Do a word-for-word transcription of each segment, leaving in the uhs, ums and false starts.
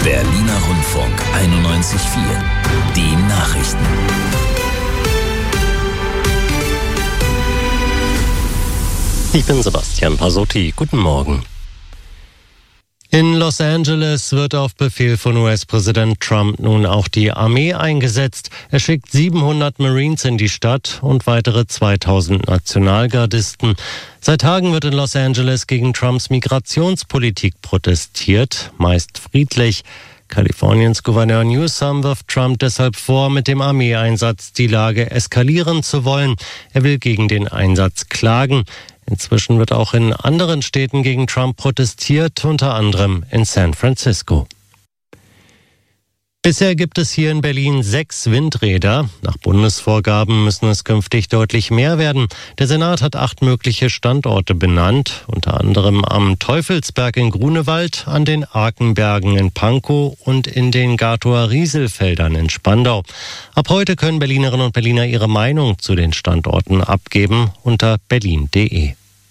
Berliner Rundfunk einundneunzig Komma vier. Die Nachrichten. Ich bin Sebastian Pasotti. Guten Morgen. In Los Angeles wird auf Befehl von U S-Präsident Trump nun auch die Armee eingesetzt. Er schickt siebenhundert Marines in die Stadt und weitere zweitausend Nationalgardisten. Seit Tagen wird in Los Angeles gegen Trumps Migrationspolitik protestiert, meist friedlich. Kaliforniens Gouverneur Newsom wirft Trump deshalb vor, mit dem Armeeeinsatz die Lage eskalieren zu wollen. Er will gegen den Einsatz klagen. Inzwischen wird auch in anderen Städten gegen Trump protestiert, unter anderem in San Francisco. Bisher gibt es hier in Berlin sechs Windräder. Nach Bundesvorgaben müssen es künftig deutlich mehr werden. Der Senat hat acht mögliche Standorte benannt, unter anderem am Teufelsberg in Grunewald, an den Arkenbergen in Pankow und in den Gatower Rieselfeldern in Spandau. Ab heute können Berlinerinnen und Berliner ihre Meinung zu den Standorten abgeben unter berlin punkt de.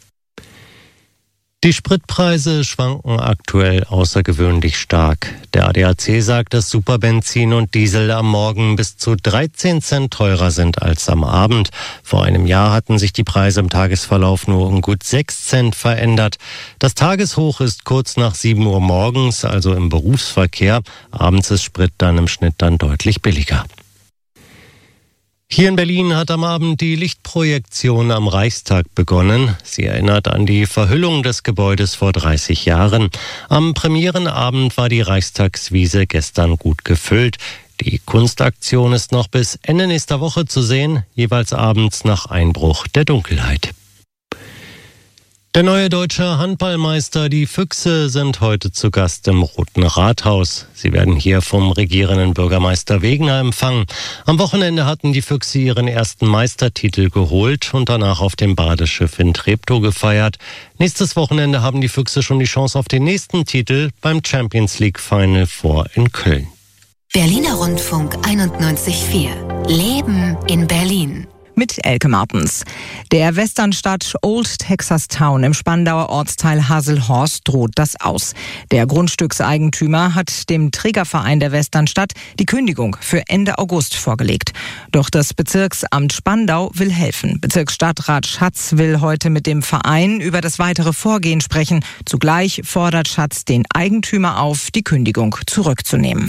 Die Spritpreise schwanken aktuell außergewöhnlich stark. Der A D A C sagt, dass Superbenzin und Diesel am Morgen bis zu dreizehn Cent teurer sind als am Abend. Vor einem Jahr hatten sich die Preise im Tagesverlauf nur um gut sechs Cent verändert. Das Tageshoch ist kurz nach sieben Uhr morgens, also im Berufsverkehr. Abends ist Sprit dann im Schnitt dann deutlich billiger. Hier in Berlin hat am Abend die Lichtprojektion am Reichstag begonnen. Sie erinnert an die Verhüllung des Gebäudes vor dreißig Jahren. Am Premierenabend war die Reichstagswiese gestern gut gefüllt. Die Kunstaktion ist noch bis Ende nächster Woche zu sehen, jeweils abends nach Einbruch der Dunkelheit. Der neue deutsche Handballmeister, die Füchse, sind heute zu Gast im Roten Rathaus. Sie werden hier vom regierenden Bürgermeister Wegener empfangen. Am Wochenende hatten die Füchse ihren ersten Meistertitel geholt und danach auf dem Badeschiff in Treptow gefeiert. Nächstes Wochenende haben die Füchse schon die Chance auf den nächsten Titel beim Champions League Final Four in Köln. Berliner Rundfunk einundneunzig Komma vier. Leben in Berlin. Mit Elke Martens. Der Westernstadt Old Texas Town im Spandauer Ortsteil Haselhorst droht das aus. Der Grundstückseigentümer hat dem Trägerverein der Westernstadt die Kündigung für Ende August vorgelegt. Doch das Bezirksamt Spandau will helfen. Bezirksstadtrat Schatz will heute mit dem Verein über das weitere Vorgehen sprechen. Zugleich fordert Schatz den Eigentümer auf, die Kündigung zurückzunehmen.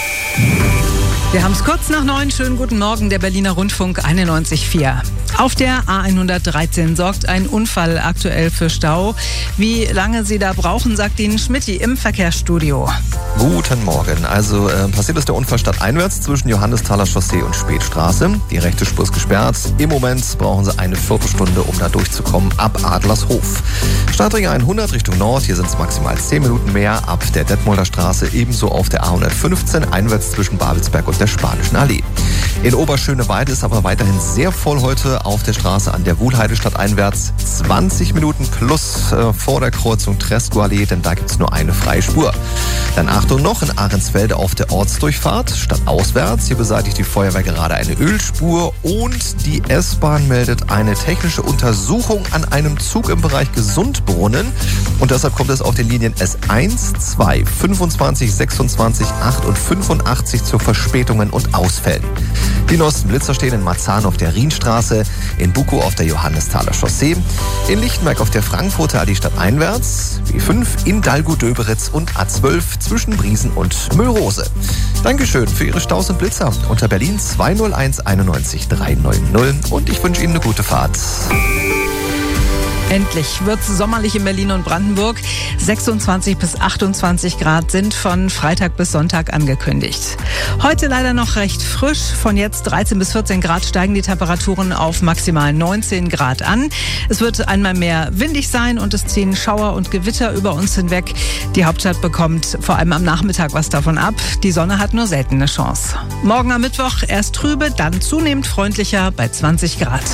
Wir haben es kurz nach neun. Schönen guten Morgen, der Berliner Rundfunk einundneunzig Komma vier. Auf der A hundertdreizehn sorgt ein Unfall aktuell für Stau. Wie lange Sie da brauchen, sagt Ihnen Schmitti im Verkehrsstudio. Guten Morgen. Also äh, passiert ist der Unfall stadteinwärts zwischen Johannesthaler Chaussee und Spätstraße. Die rechte Spur ist gesperrt. Im Moment brauchen Sie eine Viertelstunde, um da durchzukommen, ab Adlershof. Stadtring hundert Richtung Nord. Hier sind es maximal zehn Minuten mehr. Ab der Detmolder Straße ebenso auf der A hundertfünfzehn einwärts zwischen Babelsberg und der Spanischen Allee. In Oberschöneweide ist aber weiterhin sehr voll heute auf der Straße an der Wuhlheide stadteinwärts. zwanzig Minuten plus äh, vor der Kreuzung Tresco-Allee, denn da gibt es nur eine freie Spur. Dann Achtung noch, in Ahrensfelde auf der Ortsdurchfahrt stadtauswärts. Hier beseitigt die Feuerwehr gerade eine Ölspur und die S-Bahn meldet eine technische Untersuchung an einem Zug im Bereich Gesundbrunnen. Und deshalb kommt es auf den Linien S eins, zwei, fünfundzwanzig, sechsundzwanzig, acht und fünfundachtzig zu Verspätungen und Ausfällen. Die neuesten Blitzer stehen in Marzahn auf der Rienstraße, in Bukow auf der Johannesthaler Chaussee, in Lichtenberg auf der Frankfurter Allee stadteinwärts, B fünf in Dalgow-Döberitz und A zwölf zwischen Briesen und Müllrose. Dankeschön für Ihre Staus und Blitzer unter Berlin zwei null eins einundneunzig dreihundertneunzig und ich wünsche Ihnen eine gute Fahrt. Endlich wird es sommerlich in Berlin und Brandenburg. sechsundzwanzig bis achtundzwanzig Grad sind von Freitag bis Sonntag angekündigt. Heute leider noch recht frisch. Von jetzt dreizehn bis vierzehn Grad steigen die Temperaturen auf maximal neunzehn Grad an. Es wird einmal mehr windig sein und es ziehen Schauer und Gewitter über uns hinweg. Die Hauptstadt bekommt vor allem am Nachmittag was davon ab. Die Sonne hat nur selten eine Chance. Morgen am Mittwoch erst trübe, dann zunehmend freundlicher bei zwanzig Grad.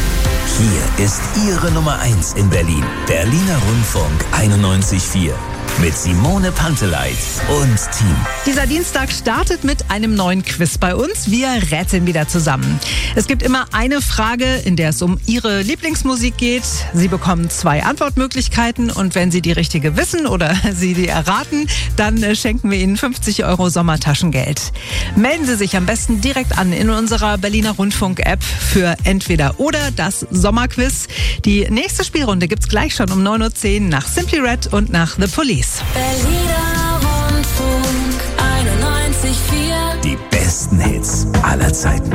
Hier ist Ihre Nummer eins in Berlin. Berliner Rundfunk einundneunzig Komma vier. mit Simone Panteleit und Team. Dieser Dienstag startet mit einem neuen Quiz bei uns. Wir rätseln wieder zusammen. Es gibt immer eine Frage, in der es um Ihre Lieblingsmusik geht. Sie bekommen zwei Antwortmöglichkeiten und wenn Sie die richtige wissen oder Sie die erraten, dann schenken wir Ihnen fünfzig Euro Sommertaschengeld. Melden Sie sich am besten direkt an in unserer Berliner Rundfunk-App für entweder oder das Sommerquiz. Die nächste Spielrunde gibt's gleich schon um neun Uhr zehn nach Simply Red und nach The Police. Berliner Rundfunk einundneunzig Komma vier. Die besten Hits aller Zeiten.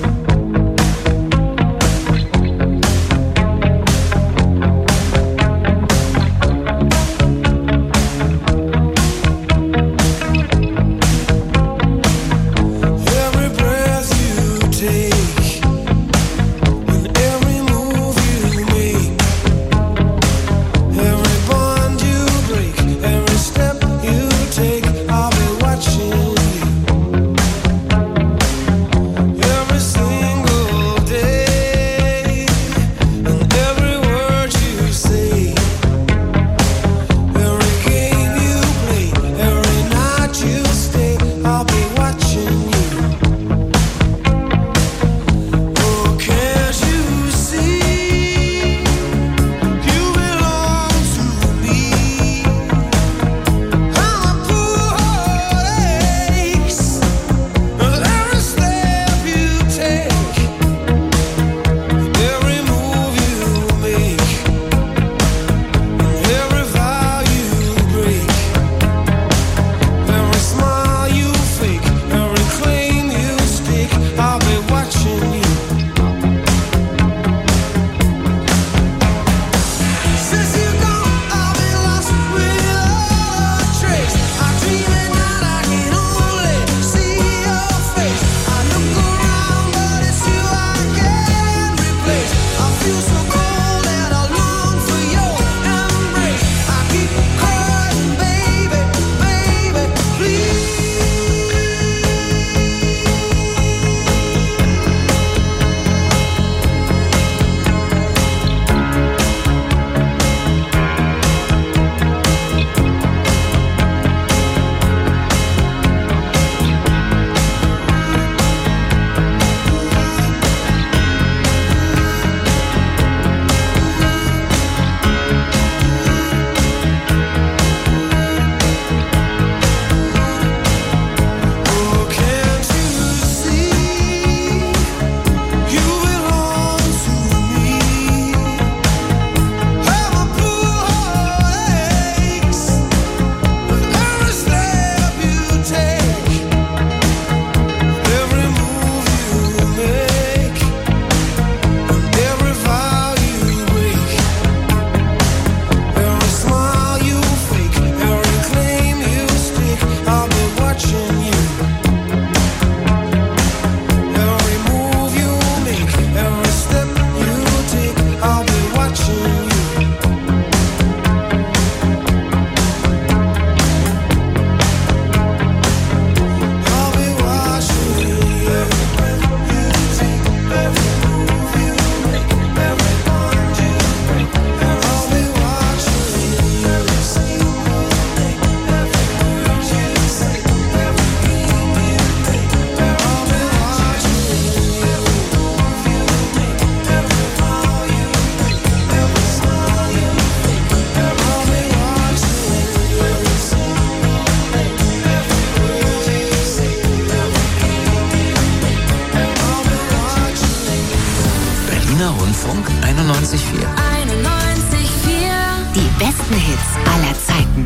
Rundfunk einundneunzig Komma vier. einundneunzig Komma vier. Die besten Hits aller Zeiten.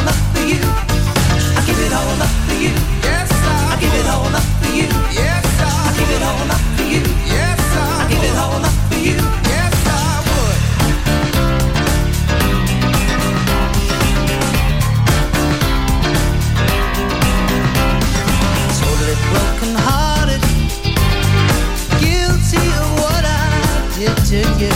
Yes, needed you.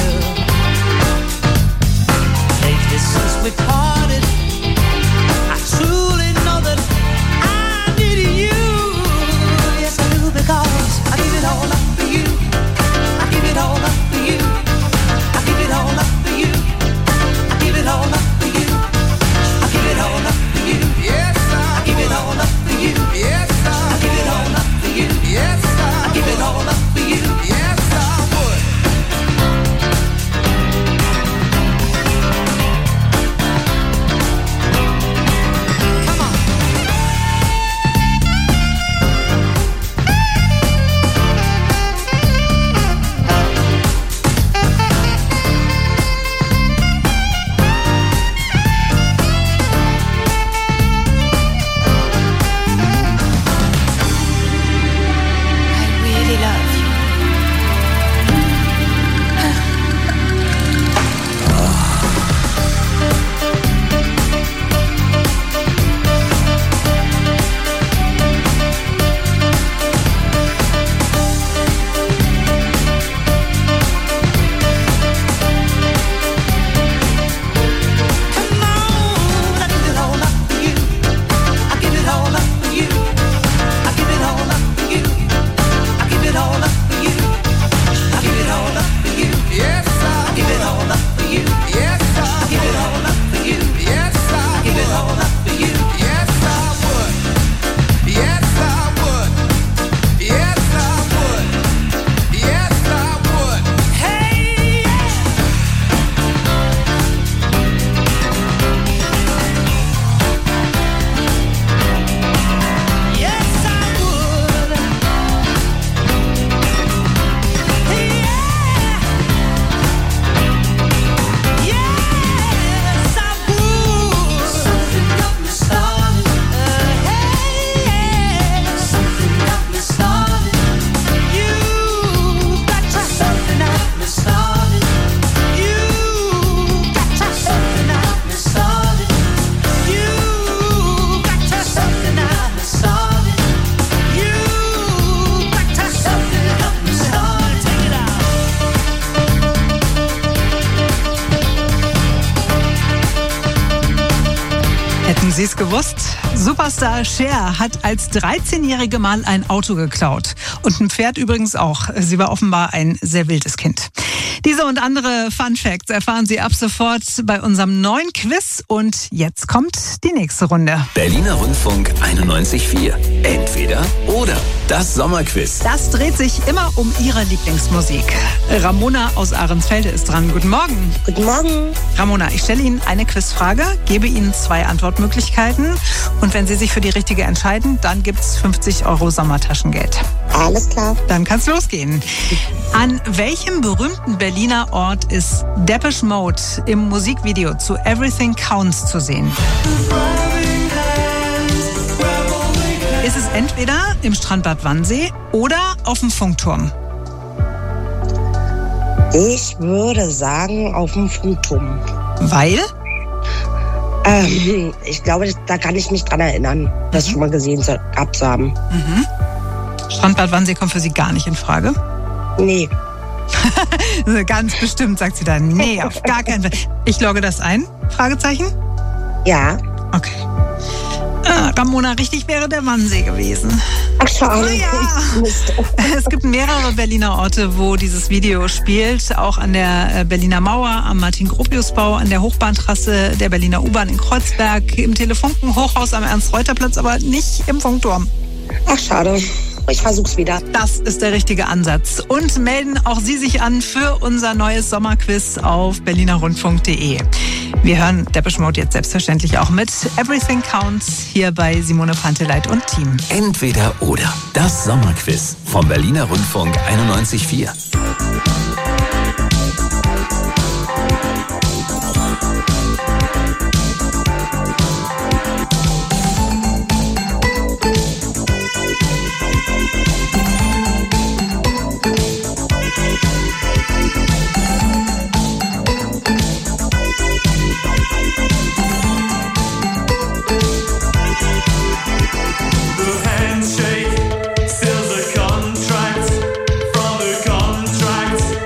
Lately since we parted, I truly know that I needed you. Yes, I do, because I give it all up for you. I give it all up for you. I give it all up for you. I give it all up for you. I give it all up for you. Yes, I give it all up for you. Yes, I give it all up for you. Yes, I give it all up for you. Yes, I would. Come on. I really love you. Come on, I give it all up for you. I give it all up for you. I give it all up for you. I give it all up for you. I give it all up for you. Yes, I give it all up for you. Yes, I give it all up for you. Yes, I give it all up for you. Yes, I would. Yes, I would. Yes, I would. Yes, I would. Hey, yeah. Yes, I would. Yeah. Yes, I would. Something got me started. Hey, something got me started. You got to something got me started. You got to something got me started. You got to something got me started. You got to something got me started. Take it out. Hätten Sie es gewusst? Superstar Cher hat als dreizehnjährige mal ein Auto geklaut. Und ein Pferd übrigens auch. Sie war offenbar ein sehr wildes Kind. Diese und andere Fun Facts erfahren Sie ab sofort bei unserem neuen Quiz. Und jetzt kommt die nächste Runde. Berliner Rundfunk einundneunzig Komma vier. Entweder oder. Das Sommerquiz. Das dreht sich immer um Ihre Lieblingsmusik. Ramona aus Ahrensfelde ist dran. Guten Morgen. Guten Morgen. Ramona, ich stelle Ihnen eine Quizfrage, gebe Ihnen zwei Antwortmöglichkeiten. Und wenn Sie sich für die richtige entscheiden, dann gibt es fünfzig Euro Sommertaschengeld. Alles klar. Dann kann's losgehen. An welchem berühmten Berliner Ort ist Depeche Mode im Musikvideo zu Everything Counts zu sehen? Ist es entweder im Strandbad Wannsee oder auf dem Funkturm? Ich würde sagen, auf dem Funkturm. Weil? Ähm, ich glaube, da kann ich mich dran erinnern, das schon mal gesehen zu, gehabt zu haben. Mhm. Strandbad Wannsee kommt für Sie gar nicht in Frage? Nee. Ganz bestimmt, sagt sie dann. Nee, auf gar keinen Fall. Ich logge das ein? Fragezeichen? Ja. Okay. Ah, Ramona, richtig wäre der Wannsee gewesen. Ach, schade. Oh ja. Mist. Es gibt mehrere Berliner Orte, wo dieses Video spielt. Auch an der Berliner Mauer, am Martin-Gropius-Bau, an der Hochbahntrasse der Berliner U-Bahn in Kreuzberg, im Telefunken-Hochhaus am Ernst-Reuter-Platz, aber nicht im Funkturm. Ach, schade. Ich versuch's wieder. Das ist der richtige Ansatz. Und melden auch Sie sich an für unser neues Sommerquiz auf berlinerrundfunk punkt de. Wir hören Depeche Mode jetzt selbstverständlich auch mit Everything Counts hier bei Simone Panteleit und Team. Entweder oder. Das Sommerquiz vom Berliner Rundfunk einundneunzig Komma vier. Handshake, still the contract from the contract.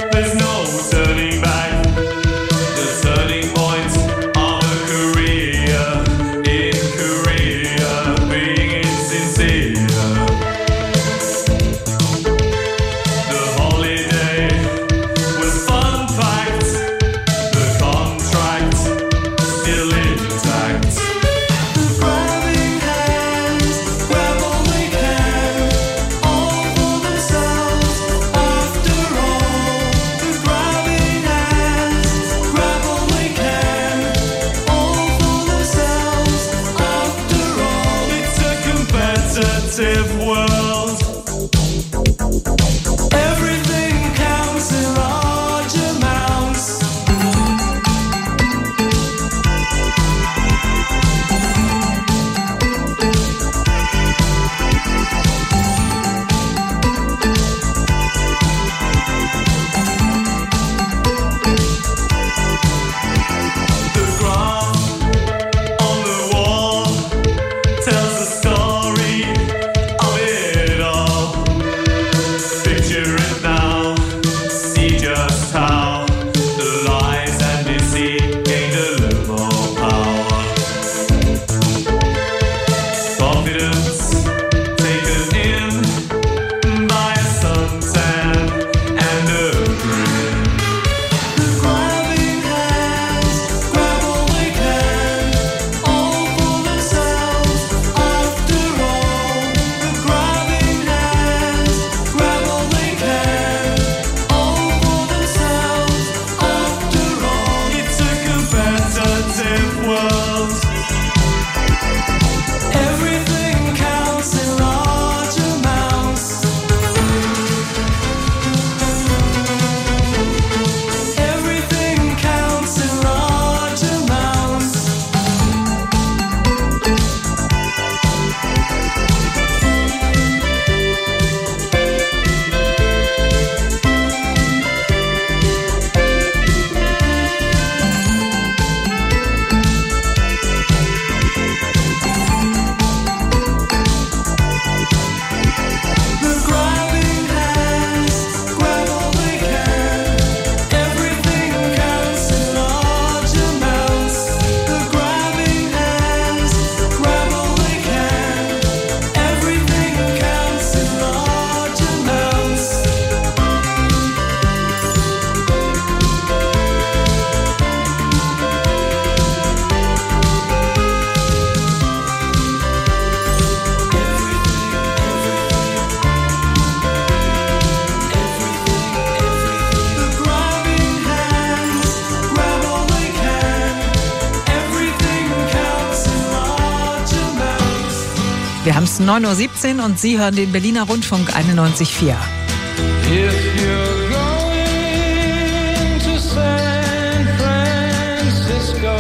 Wir haben es neun Uhr siebzehn und Sie hören den Berliner Rundfunk einundneunzig Komma vier. If you're going to San Francisco,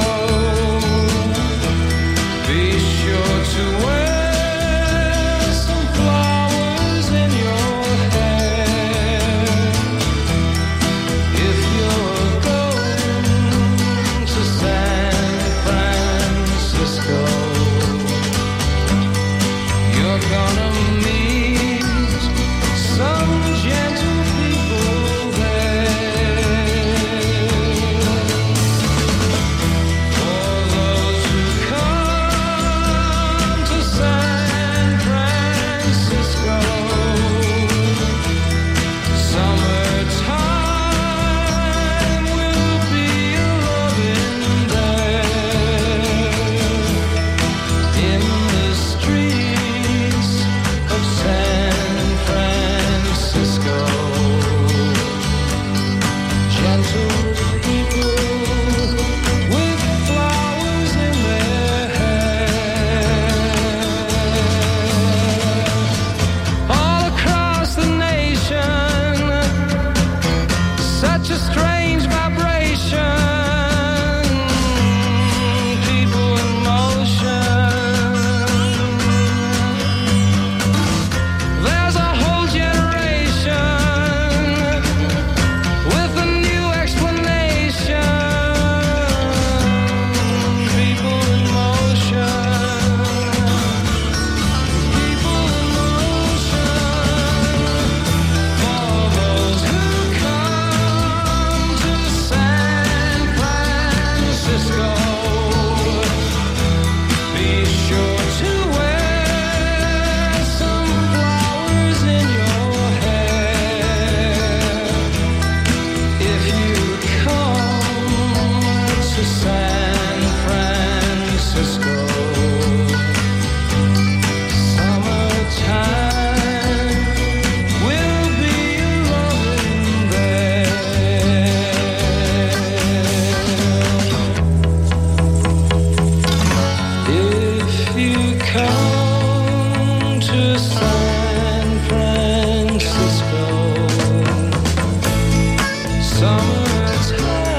be sure to wear some flowers in your hair. If you're going to San Francisco, you're gonna meet some gentle people there. For those who come to San Francisco, summertime will be a loving there. In the streets of San Francisco, gentle people with flowers in their hair. All across the nation, such a strange vibration. People in motion. There's a whole generation with a new explanation. People in motion. People in motion. For those who come to San Francisco, be sure to wear some flowers in your hair. If you come to San Francisco, summertime will be loving there. If you come to San Francisco, summertime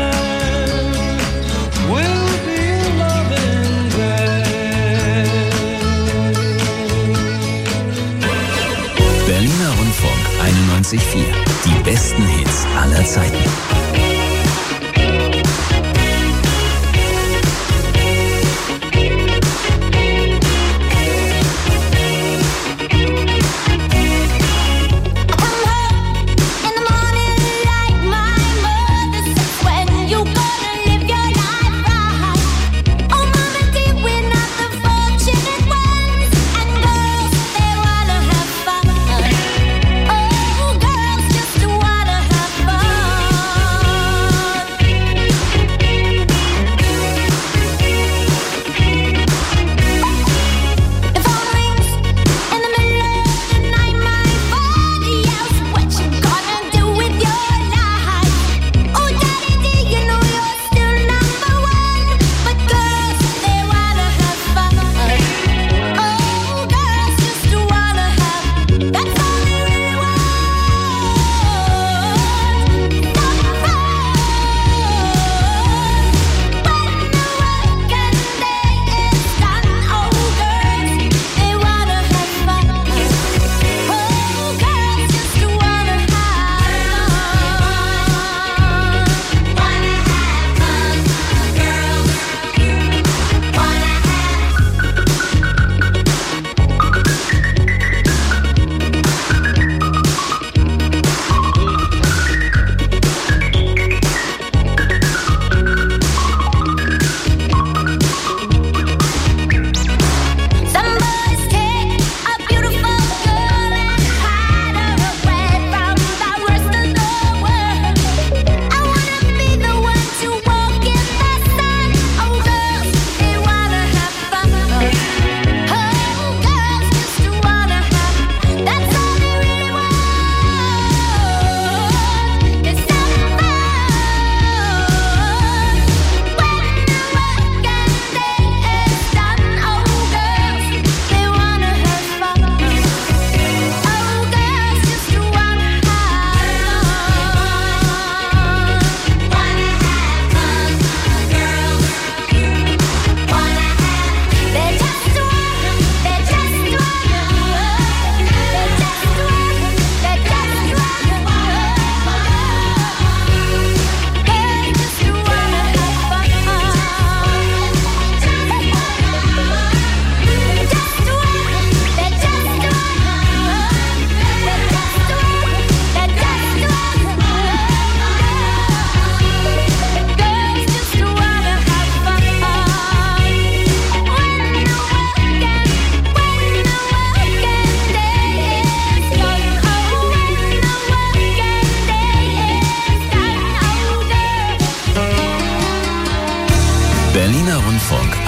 will be loving there. Berliner Rundfunk einundneunzig Komma vier. Die besten Hits aller Zeiten. Oh, girls just wanna have fun.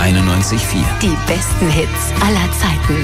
einundneunzig Komma vier. Die besten Hits aller Zeiten.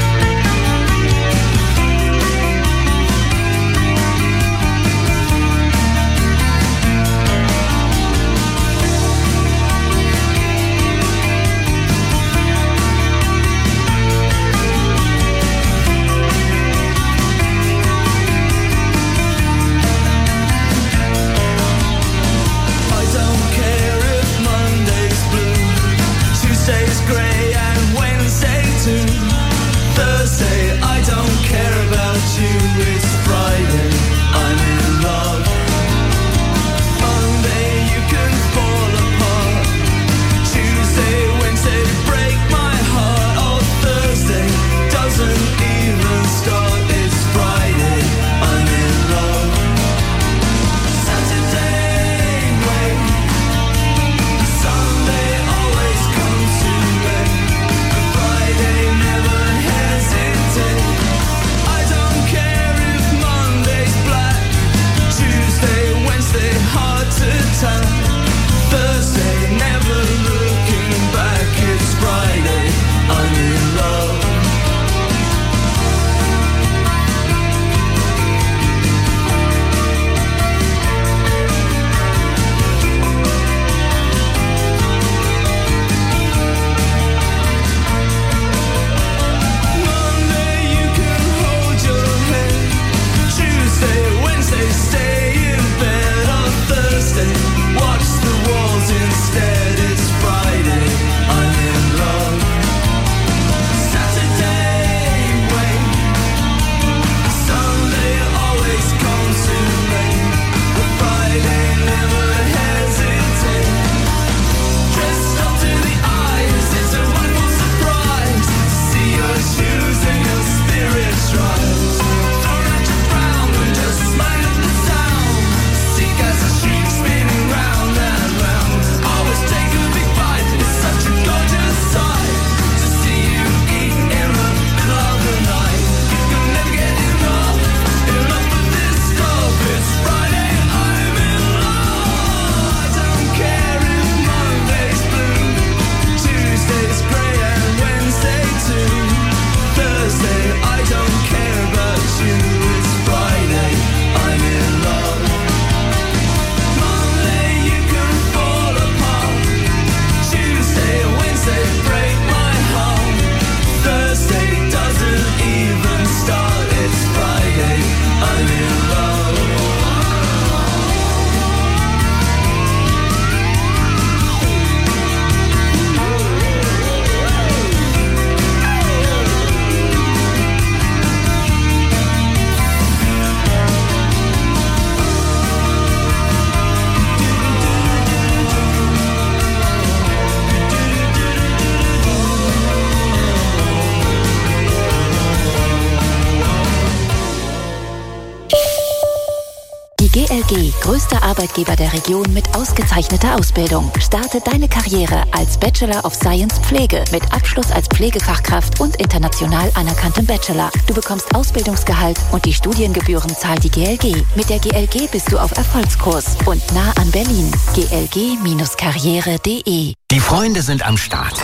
G L G, größter Arbeitgeber der Region mit ausgezeichneter Ausbildung. Starte deine Karriere als Bachelor of Science Pflege mit Abschluss als Pflegefachkraft und international anerkanntem Bachelor. Du bekommst Ausbildungsgehalt und die Studiengebühren zahlt die G L G. Mit der G L G bist du auf Erfolgskurs und nah an Berlin. G L G Karriere punkt de. Die Freunde sind am Start.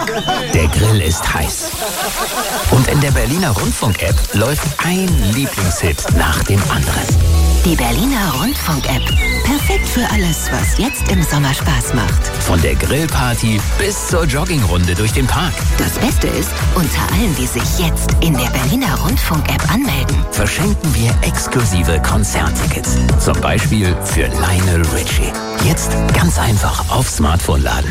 Der Grill ist heiß. Und in der Berliner Rundfunk-App läuft ein Lieblingshit nach dem anderen. Die Berliner Rundfunk-App. Perfekt für alles, was jetzt im Sommer Spaß macht. Von der Grillparty bis zur Joggingrunde durch den Park. Das Beste ist, unter allen, die sich jetzt in der Berliner Rundfunk-App anmelden, verschenken wir exklusive Konzerttickets. Zum Beispiel für Lionel Richie. Jetzt ganz einfach auf Smartphone laden.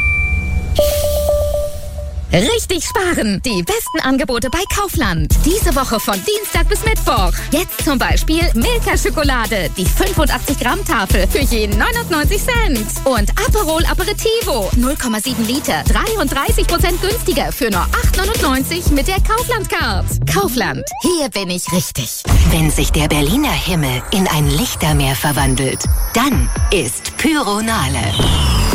Richtig sparen! Die besten Angebote bei Kaufland. Diese Woche von Dienstag bis Mittwoch. Jetzt zum Beispiel Milka-Schokolade, die fünfundachtzig Gramm Tafel für je neunundneunzig Cent. Und Aperol Aperitivo, null Komma sieben Liter, dreiunddreißig Prozent günstiger für nur acht neunundneunzig mit der Kaufland-Card. Kaufland, hier bin ich richtig. Wenn sich der Berliner Himmel in ein Lichtermeer verwandelt, dann ist Pyronale.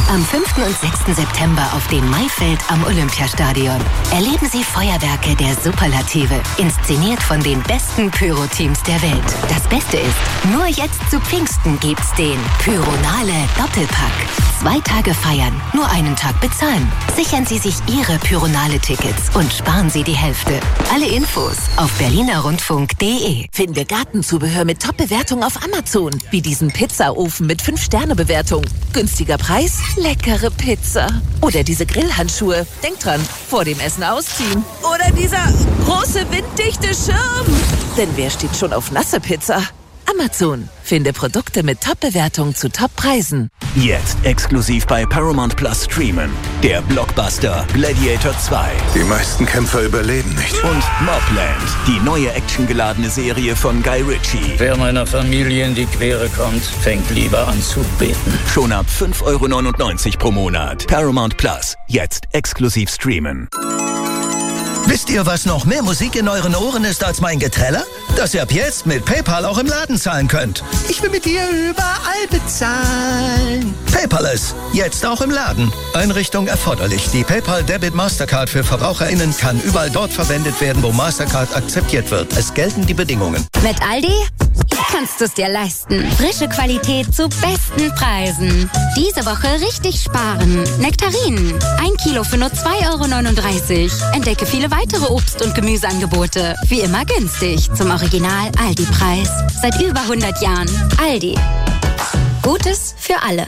Am fünften und sechsten September auf dem Maifeld am Olympiastadion erleben Sie Feuerwerke der Superlative, inszeniert von den besten Pyro-Teams der Welt. Das Beste ist, nur jetzt zu Pfingsten gibt's den Pyronale Doppelpack. Zwei Tage feiern, nur einen Tag bezahlen. Sichern Sie sich Ihre Pyronale-Tickets und sparen Sie die Hälfte. Alle Infos auf berliner rundfunk punkt de. Finde Gartenzubehör mit Top-Bewertung auf Amazon. Wie diesen Pizzaofen mit fünf Sterne Bewertung. Günstiger Preis, leckere Pizza. Oder diese Grillhandschuhe. Denk dran, vor dem Essen ausziehen. Oder dieser große winddichte Schirm. Denn wer steht schon auf nasse Pizza? Amazon. Finde Produkte mit Top-Bewertung zu Top-Preisen. Jetzt exklusiv bei Paramount Plus streamen. Der Blockbuster Gladiator zwei. Die meisten Kämpfer überleben nicht. Und Mobland, die neue actiongeladene Serie von Guy Ritchie. Wer meiner Familie in die Quere kommt, fängt lieber an zu beten. Schon ab fünf Euro neunundneunzig pro Monat. Paramount Plus. Jetzt exklusiv streamen. Wisst ihr, was noch mehr Musik in euren Ohren ist als mein Geträller? Dass ihr ab jetzt mit PayPal auch im Laden zahlen könnt. Ich will mit dir überall bezahlen. Paperless, jetzt auch im Laden. Einrichtung erforderlich. Die PayPal Debit Mastercard für VerbraucherInnen kann überall dort verwendet werden, wo Mastercard akzeptiert wird. Es gelten die Bedingungen. Mit Aldi kannst du es dir leisten. Frische Qualität zu besten Preisen. Diese Woche richtig sparen. Nektarinen. Ein Kilo für nur zwei Euro neununddreißig. Entdecke viele weitere Obst- und Gemüseangebote. Wie immer günstig. Zum Original Aldi-Preis. Seit über hundert Jahren. Aldi. Gutes für alle.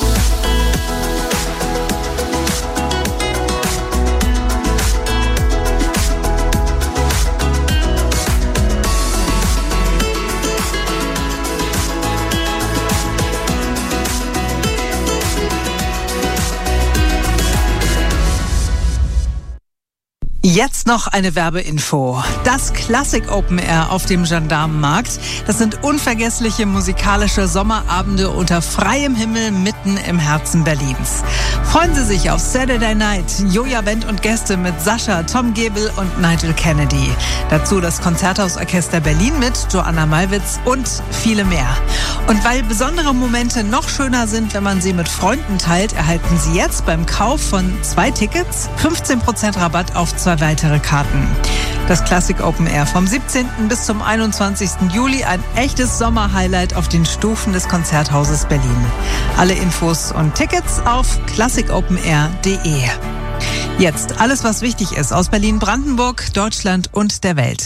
Jetzt noch eine Werbeinfo. Das Classic Open Air auf dem Gendarmenmarkt. Das sind unvergessliche musikalische Sommerabende unter freiem Himmel mitten im Herzen Berlins. Freuen Sie sich auf Saturday Night, Joja Wendt und Gäste mit Sascha, Tom Gebel und Nigel Kennedy. Dazu das Konzerthausorchester Berlin mit Joanna Malwitz und viele mehr. Und weil besondere Momente noch schöner sind, wenn man sie mit Freunden teilt, erhalten Sie jetzt beim Kauf von zwei Tickets fünfzehn Prozent Rabatt auf zwei weitere Karten. Das Classic Open Air vom siebzehnten bis zum einundzwanzigsten Juli, ein echtes Sommerhighlight auf den Stufen des Konzerthauses Berlin. Alle Infos und Tickets auf classic open air punkt de. Jetzt alles, was wichtig ist aus Berlin, Brandenburg, Deutschland und der Welt.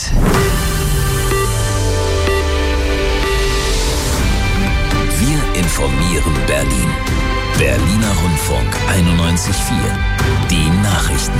Wir informieren Berlin. Berliner Rundfunk einundneunzig Komma vier. Die Nachrichten.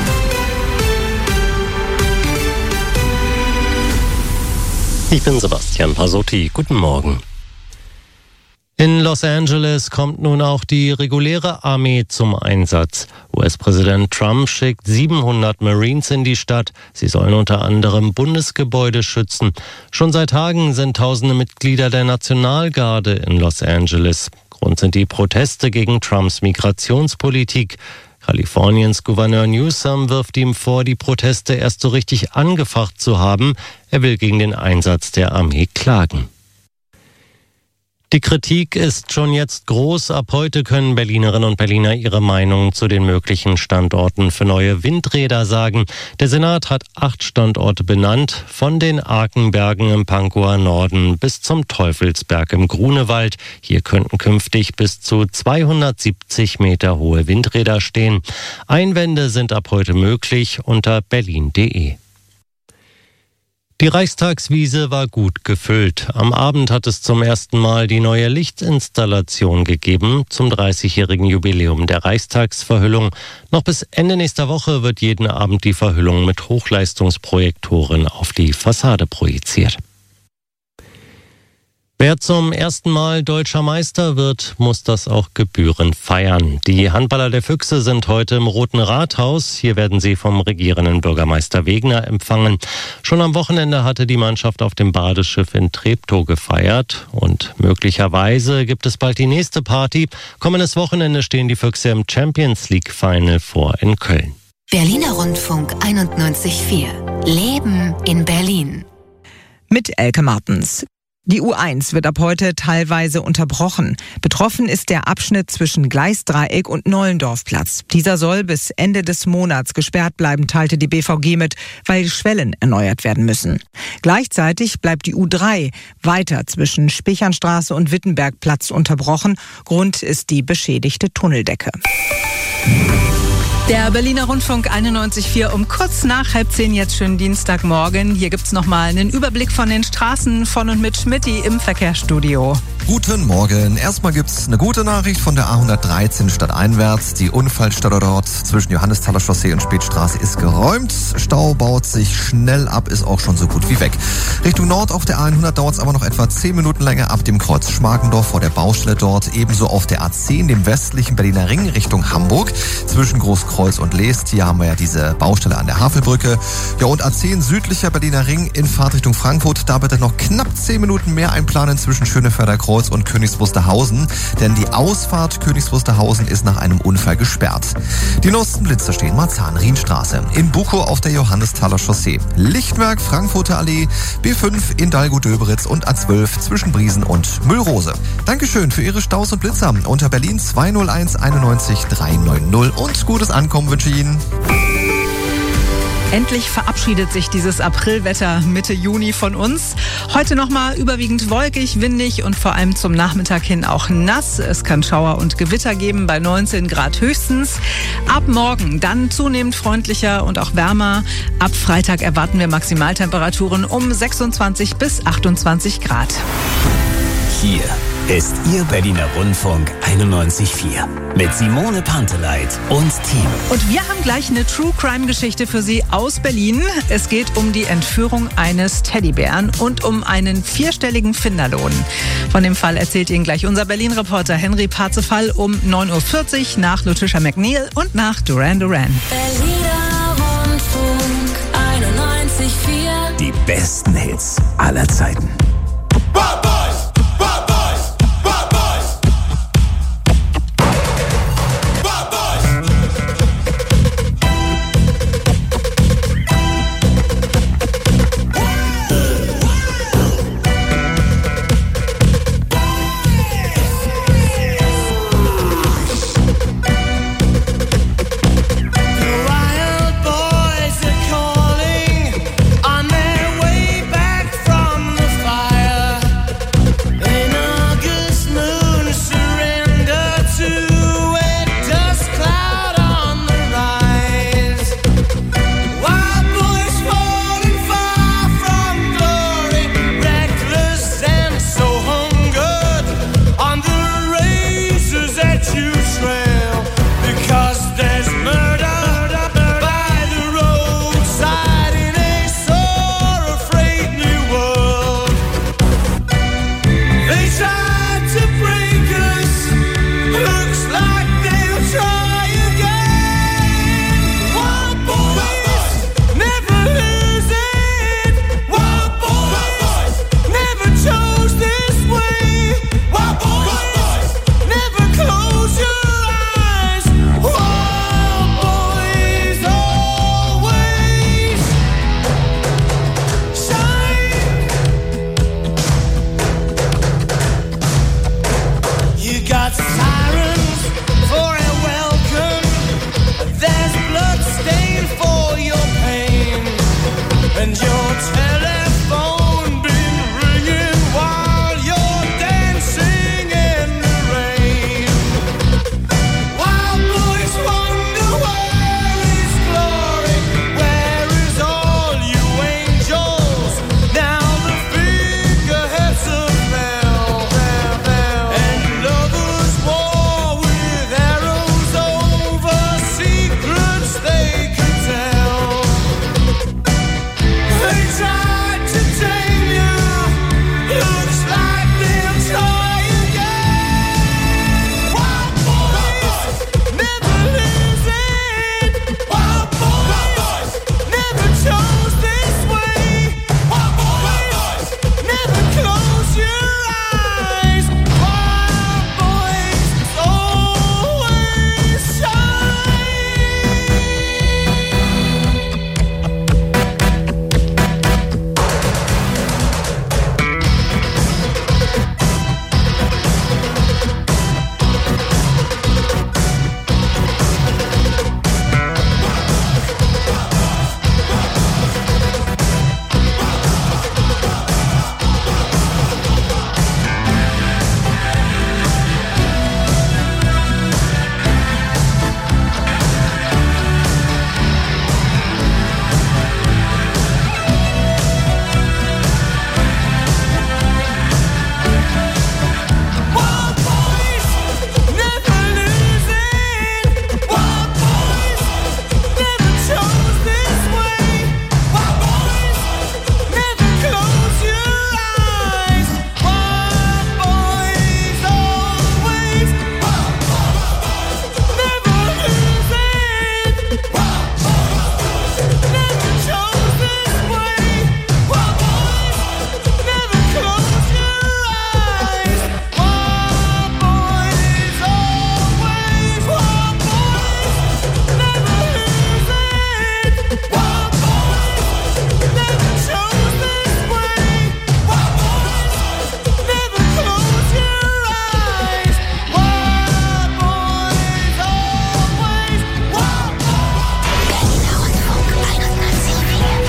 Ich bin Sebastian Pasotti. Guten Morgen. In Los Angeles kommt nun auch die reguläre Armee zum Einsatz. U S-Präsident Trump schickt siebenhundert Marines in die Stadt. Sie sollen unter anderem Bundesgebäude schützen. Schon seit Tagen sind tausende Mitglieder der Nationalgarde in Los Angeles. Grund sind die Proteste gegen Trumps Migrationspolitik. Kaliforniens Gouverneur Newsom wirft ihm vor, die Proteste erst so richtig angefacht zu haben. Er will gegen den Einsatz der Armee klagen. Die Kritik ist schon jetzt groß. Ab heute können Berlinerinnen und Berliner ihre Meinung zu den möglichen Standorten für neue Windräder sagen. Der Senat hat acht Standorte benannt, von den Arkenbergen im Pankower Norden bis zum Teufelsberg im Grunewald. Hier könnten künftig bis zu zweihundertsiebzig Meter hohe Windräder stehen. Einwände sind ab heute möglich unter berlin punkt de. Die Reichstagswiese war gut gefüllt. Am Abend hat es zum ersten Mal die neue Lichtinstallation gegeben zum dreißigjährigen Jubiläum der Reichstagsverhüllung. Noch bis Ende nächster Woche wird jeden Abend die Verhüllung mit Hochleistungsprojektoren auf die Fassade projiziert. Wer zum ersten Mal deutscher Meister wird, muss das auch gebührend feiern. Die Handballer der Füchse sind heute im Roten Rathaus. Hier werden sie vom regierenden Bürgermeister Wegner empfangen. Schon am Wochenende hatte die Mannschaft auf dem Badeschiff in Treptow gefeiert. Und möglicherweise gibt es bald die nächste Party. Kommendes Wochenende stehen die Füchse im Champions League Final vor in Köln. Berliner Rundfunk einundneunzig Komma vier. Leben in Berlin. Mit Elke Martens. Die U eins wird ab heute teilweise unterbrochen. Betroffen ist der Abschnitt zwischen Gleisdreieck und Nollendorfplatz. Dieser soll bis Ende des Monats gesperrt bleiben, teilte die B V G mit, weil Schwellen erneuert werden müssen. Gleichzeitig bleibt die U drei weiter zwischen Spichernstraße und Wittenbergplatz unterbrochen. Grund ist die beschädigte Tunneldecke. Der Berliner Rundfunk einundneunzig Komma vier um kurz nach halb zehn, jetzt schönen Dienstagmorgen. Hier gibt's nochmal einen Überblick von den Straßen von und mit Schmidti im Verkehrsstudio. Guten Morgen. Erstmal gibt's eine gute Nachricht von der A hundertdreizehn stadteinwärts. Die Unfallstelle dort zwischen Johannisthaler Chaussee und Spätstraße ist geräumt. Stau baut sich schnell ab, ist auch schon so gut wie weg. Richtung Nord auf der A hundert dauert's aber noch etwa zehn Minuten länger ab dem Kreuz Schmargendorf vor der Baustelle dort. Ebenso auf der A zehn, dem westlichen Berliner Ring Richtung Hamburg. Zwischen Großkreuz und Leest. Hier haben wir ja diese Baustelle an der Havelbrücke. Ja, und A zehn südlicher Berliner Ring in Fahrtrichtung Frankfurt. Da bitte noch knapp zehn Minuten mehr einplanen zwischen Schönefelder Kreuz und Königs Wusterhausen, denn die Ausfahrt Königs Wusterhausen ist nach einem Unfall gesperrt. Die neuesten Blitzer stehen Marzahn-Rienstraße, in Buchow auf der Johannisthaler Chaussee, Lichtwerk Frankfurter Allee, B fünf in Dalgo-Döberitz und A zwölf zwischen Briesen und Müllrose. Dankeschön für Ihre Staus und Blitzer unter Berlin zwei null eins einundneunzig dreihundertneunzig und gutes Ankommen wünsche ich Ihnen. Endlich verabschiedet sich dieses Aprilwetter Mitte Juni von uns. Heute nochmal überwiegend wolkig, windig und vor allem zum Nachmittag hin auch nass. Es kann Schauer und Gewitter geben bei neunzehn Grad höchstens. Ab morgen dann zunehmend freundlicher und auch wärmer. Ab Freitag erwarten wir Maximaltemperaturen um sechsundzwanzig bis achtundzwanzig Grad. Hier ist Ihr Berliner Rundfunk einundneunzig Komma vier mit Simone Panteleit und Team. Und wir haben gleich eine True-Crime-Geschichte für Sie aus Berlin. Es geht um die Entführung eines Teddybären und um einen vierstelligen Finderlohn. Von dem Fall erzählt Ihnen gleich unser Berlin-Reporter Henry Parzefall um neun Uhr vierzig nach Lutisha McNeil und nach Duran Duran. Berliner Rundfunk einundneunzig Komma vier. Die besten Hits aller Zeiten. Boys are calling on their way back from the fire.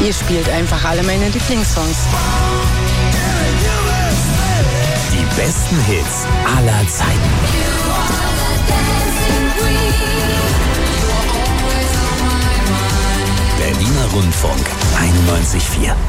Ihr spielt einfach alle meine Lieblingssongs. Die besten Hits aller Zeiten. Berliner Rundfunk einundneunzig Komma vier.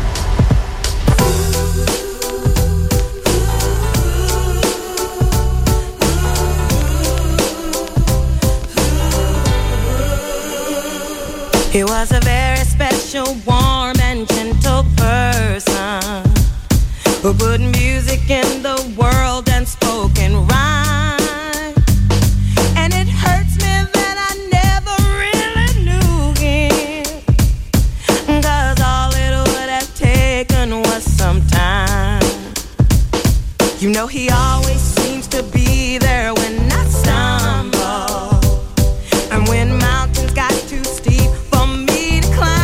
He was a very special, warm and gentle person who put music in the world and spoke in rhyme. And it hurts me that I never really knew him, 'cause all it would have taken was some time. You know he always seems to be there when I stumble, and when mountains got too steep for me to climb.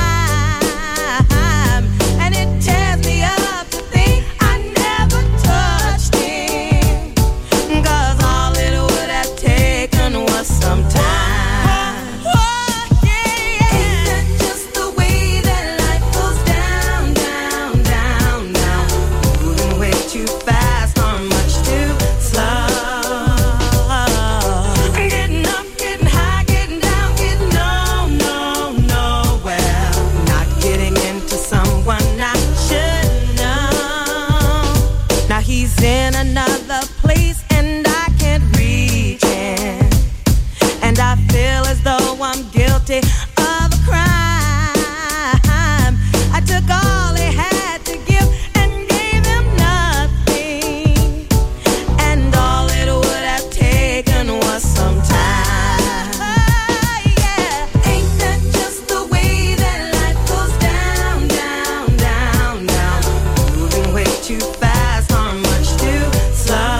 And it tears me up to think I never touched him, 'cause all it would have taken was some time. Oh, yeah. Ain't that just the way that life goes down, down, down, down, moving way too fast or much too slow. Getting up, getting high, getting down, getting no, no, nowhere. Not getting into someone I should know. Now he's in another place and I can't reach him, and I feel as though I'm guilty of a crime. I took all he had to give and gave him nothing, and all it would have taken was some time. Oh, yeah. Ain't that just the way that life goes down, down, down, down, moving way too fast or much too slow.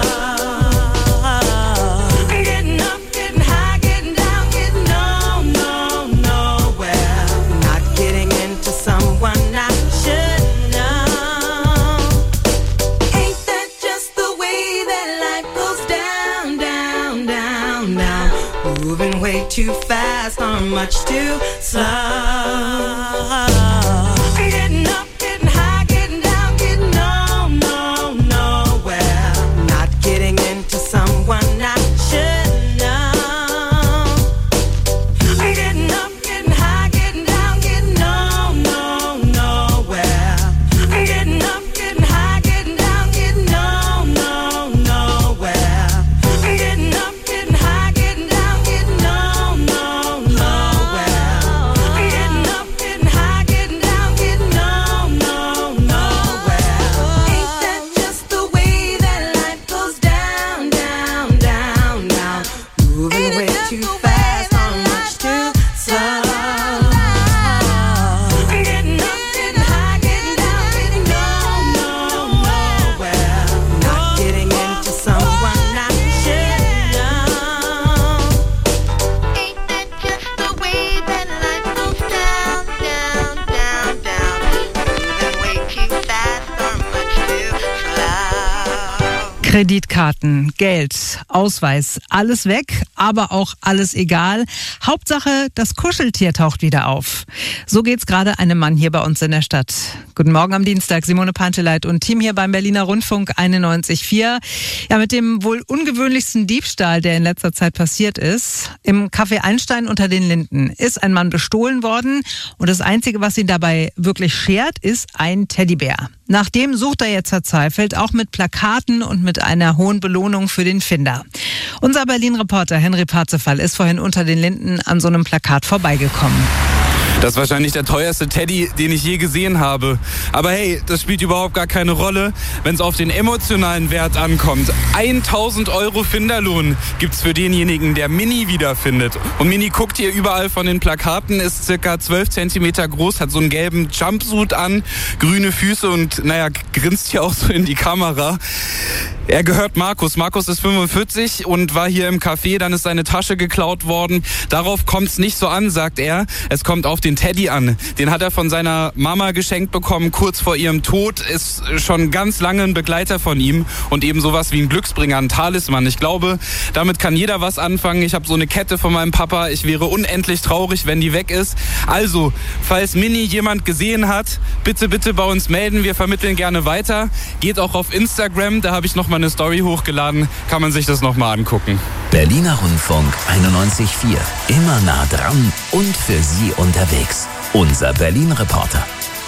Getting up, getting high, getting down, getting no, no, nowhere. Not getting into someone I should know. Ain't that just the way that life goes down, down, down, down, moving way too fast or much too slow. Getting up, getting high, getting down, getting no, no, nowhere. Not getting into someone I should know. Getting up, getting high, getting down, getting no, no, nowhere. Getting up, getting high, getting down, getting no, no, nowhere. Getting up, getting high, getting down, getting no, no, nowhere. Getting up, getting high, getting down, getting no, no, nowhere. Ain't that just the way that life goes down, down, down, down, moving way too fast or much too slow. Getting up, getting high, getting down, getting no, no, nowhere. Not getting into someone I should know. Ain't that just the way that life goes down, down, down, down, moving way too fast or much too slow. Kreditkarten, Geld, Ausweis, alles weg, aber auch alles egal. Hauptsache, das Kuscheltier taucht wieder auf. So geht's gerade einem Mann hier bei uns in der Stadt. Guten Morgen am Dienstag, Simone Panteleit und Team hier beim Berliner Rundfunk einundneunzig Komma vier. Ja, mit dem wohl ungewöhnlichsten Diebstahl, der in letzter Zeit passiert ist. Im Café Einstein unter den Linden ist ein Mann bestohlen worden und das Einzige, was ihn dabei wirklich schert, ist ein Teddybär. Nach dem sucht er jetzt verzweifelt, auch mit Plakaten und mit einer hohen Belohnung für den Finder. Unser Berlin-Reporter Henry Parzefall ist vorhin unter den Linden an so einem Plakat vorbeigekommen. Das ist wahrscheinlich der teuerste Teddy, den ich je gesehen habe. Aber hey, das spielt überhaupt gar keine Rolle, wenn es auf den emotionalen Wert ankommt. tausend Euro Finderlohn gibt's für denjenigen, der Mini wiederfindet. Und Mini guckt hier überall von den Plakaten, ist circa zwölf Zentimeter groß, hat so einen gelben Jumpsuit an, grüne Füße und naja, grinst hier auch so in die Kamera. Er gehört Markus. Markus ist fünfundvierzig und war hier im Café, dann ist seine Tasche geklaut worden. Darauf kommt es nicht so an, sagt er. Es kommt auf den Teddy an. Den hat er von seiner Mama geschenkt bekommen, kurz vor ihrem Tod. Ist schon ganz lange ein Begleiter von ihm und eben sowas wie ein Glücksbringer, ein Talisman. Ich glaube, damit kann jeder was anfangen. Ich habe so eine Kette von meinem Papa. Ich wäre unendlich traurig, wenn die weg ist. Also, falls Mini jemand gesehen hat, bitte, bitte bei uns melden. Wir vermitteln gerne weiter. Geht auch auf Instagram, da habe ich noch mal eine Story hochgeladen, kann man sich das nochmal angucken. Berliner Rundfunk einundneunzig Komma vier. Immer nah dran und für Sie unterwegs. Unser Berlin-Reporter.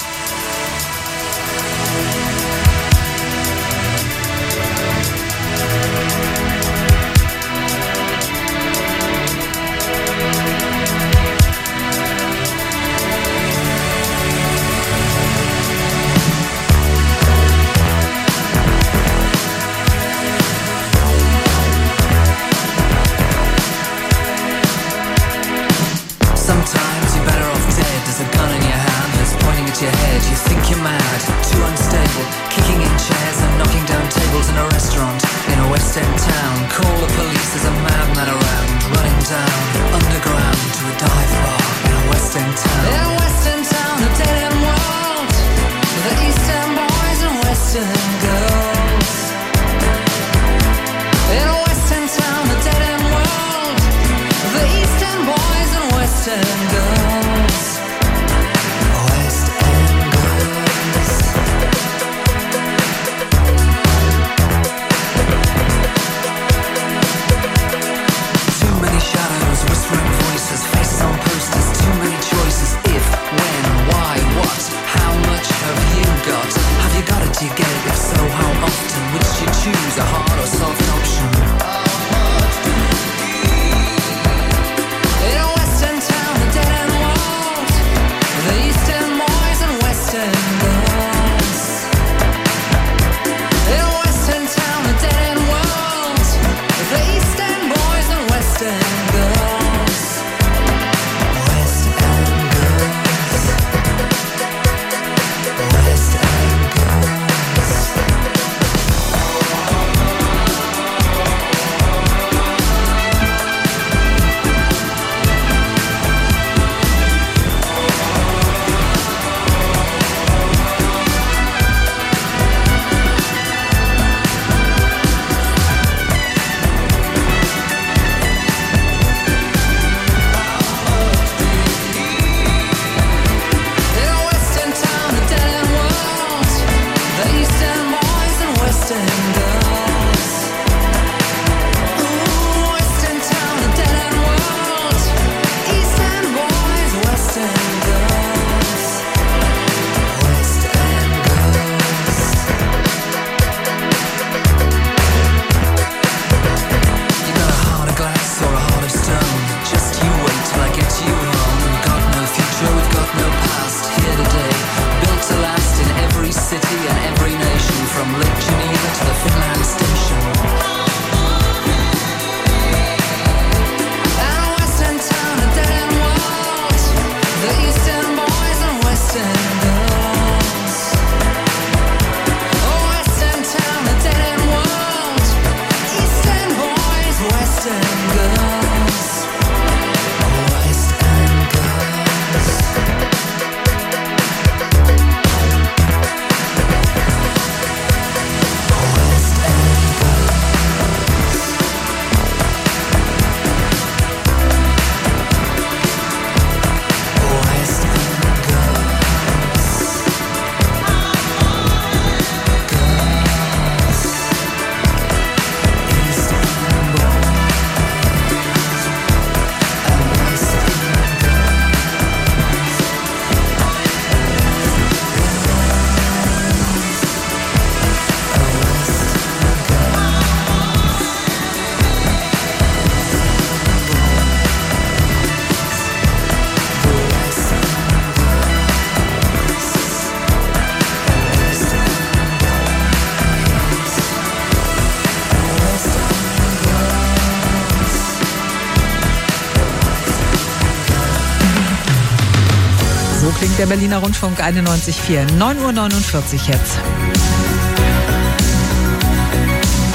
klingt der Berliner Rundfunk einundneunzig Komma vier. neun Uhr neunundvierzig jetzt.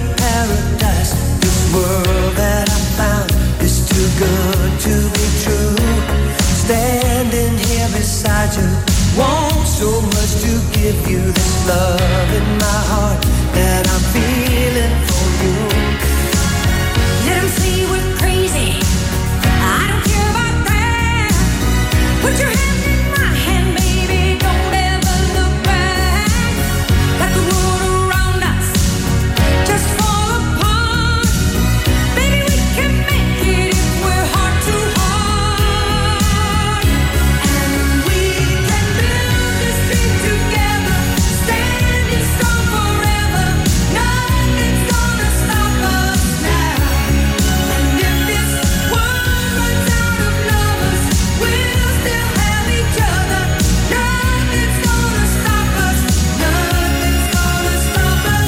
paradise. This world that I found is too good to be true. Standing here beside you, want so much to give you this love in my heart that I'm feeling for you. Let 'em see we're crazy. I don't care about that. Put your hand in my hand, baby. Don't ever look back. Let the world around us just fall apart. Baby, we can make it if we're heart to heart. And we can build this dream together, standing strong forever. Nothing's gonna stop us now. And if this world runs out of lovers, we'll still have each other. Nothing's gonna stop us. Nothing's gonna stop us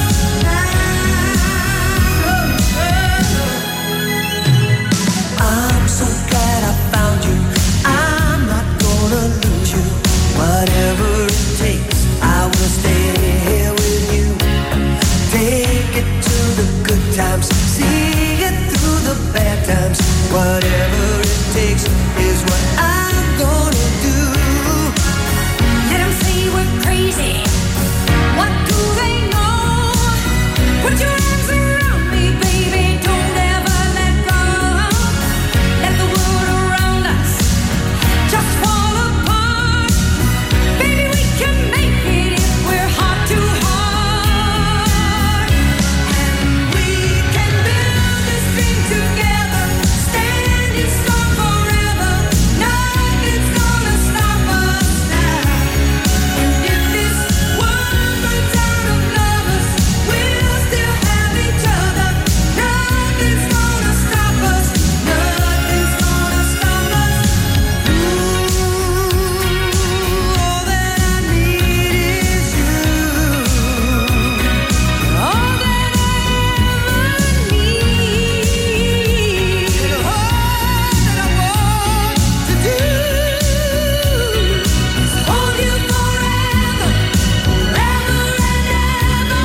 now. I'm so glad I found you. I'm not gonna lose you. Whatever it takes, I will stay here with you. Take it to the good times, see it through the bad times. Whatever it takes is what I'm gonna do. Let 'em see we're crazy. What do they know? Put your arms around me, baby. Don't ever let go. Let the world around us just fall apart. Baby, we can make it if we're heart to heart. And we can build this dream together, standing strong forever. Nothing's gonna stop us now. And if this world runs out of lovers, we'll still have each other. Nothing's gonna stop us. Nothing's gonna stop us. Ooh, all that I need is you. All that I ever need. All that I want to do is hold you forever, forever and ever.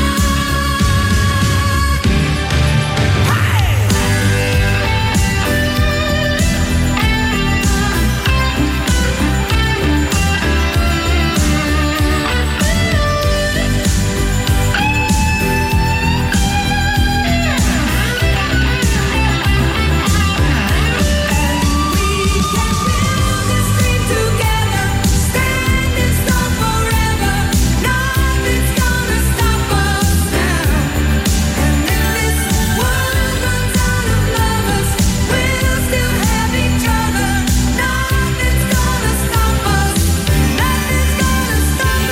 Together, standing strong forever. Nothing's gonna stop us now. And if this world runs out of lovers, we'll still have each other. Nothing's gonna stop us. Nothing's gonna stop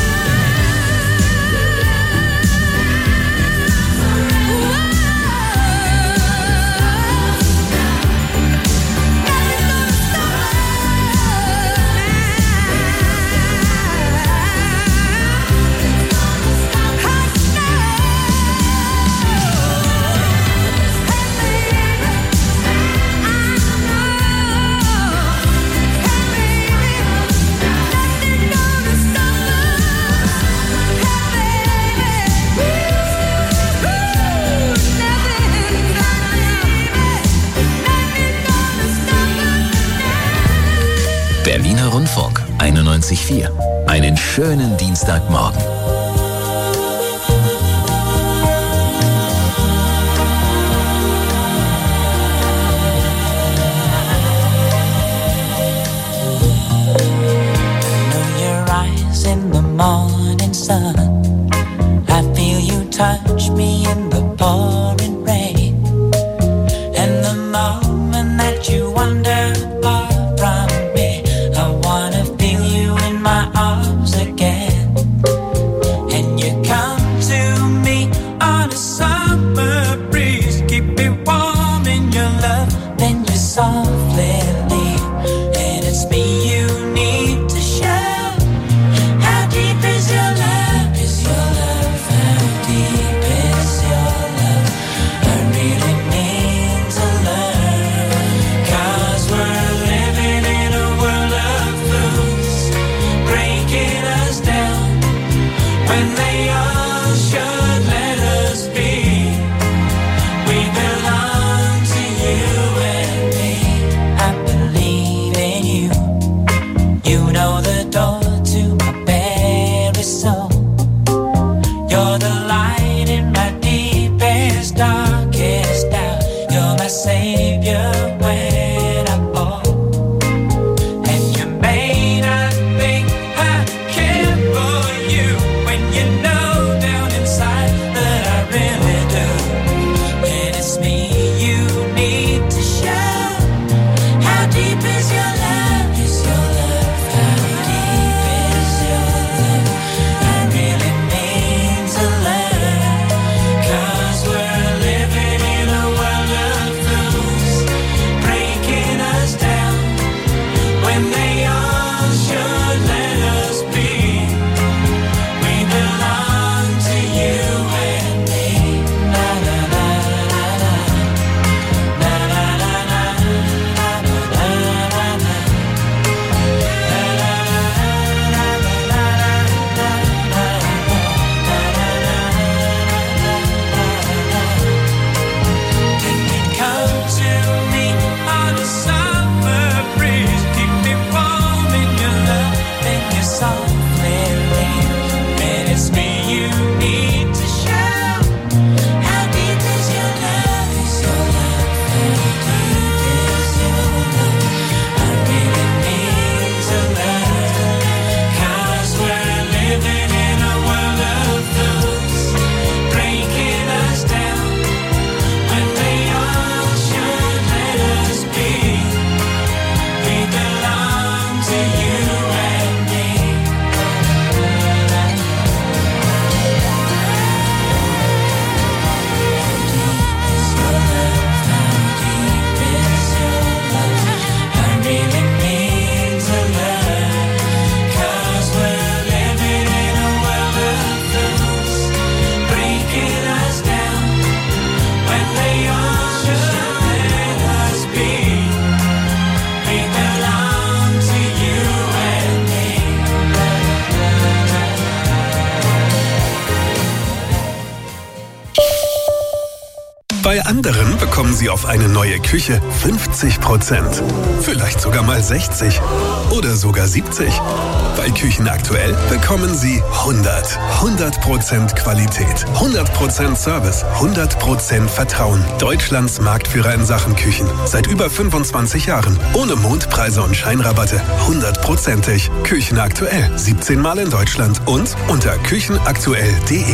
Berliner Rundfunk einundneunzig Komma vier. Einen schönen Dienstagmorgen. Your eyes in the morning sun. I feel you touch me in the pouring rain. And the moment that you wander far from me, I wanna feel you in my arms again. And you come to me on a summer breeze, keep me warm in your love, then you softly leave. And it's me you need to show. How deep is your love? Is your love? How deep is your love? I really need to learn. 'Cause we're living in a world of fools, breaking us down when they all should let us be. Bei anderen bekommen Sie auf eine neue Küche fünfzig Prozent. Vielleicht sogar mal sechzig oder sogar siebzig. Bei Küchen aktuell bekommen Sie hundert. hundert Prozent Qualität, hundert Prozent Service, hundert Prozent Vertrauen. Deutschlands Marktführer in Sachen Küchen. Seit über fünfundzwanzig Jahren. Ohne Mondpreise und Scheinrabatte. hundertprozentig. Küchen aktuell. siebzehn Mal in Deutschland und unter küchenaktuell punkt de.